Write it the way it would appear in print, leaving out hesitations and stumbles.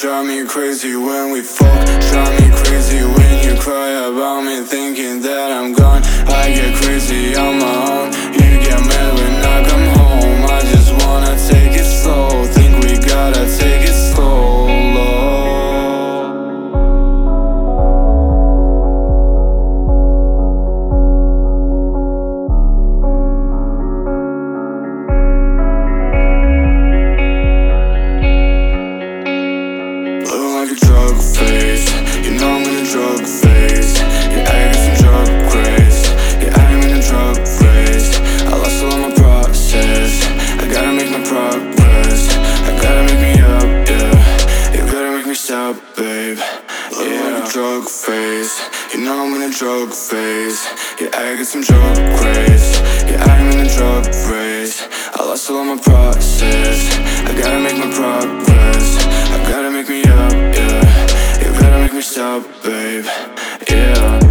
drive me crazy when we fuck. Drive me crazy when you cry about me, thinking that I'm gone. I get crazy on my own. You get mad when I come home. I just wanna take it slow. Think we gotta take it slow. Like a drug face, you know I'm in a drug phase. Yeah, I got some drug craze. Yeah, I'm in a drug phase. I lost all my process. I gotta make my progress. I gotta make me up, yeah. You gotta make me stop, babe. Yeah, like a drug phase. You know I'm in a drug phase. Yeah, I got some drug craze. Yeah, I'm in a drug phase. I lost all my process. I gotta make my progress. I gotta make me up, yeah. You gotta make me stop, babe, yeah.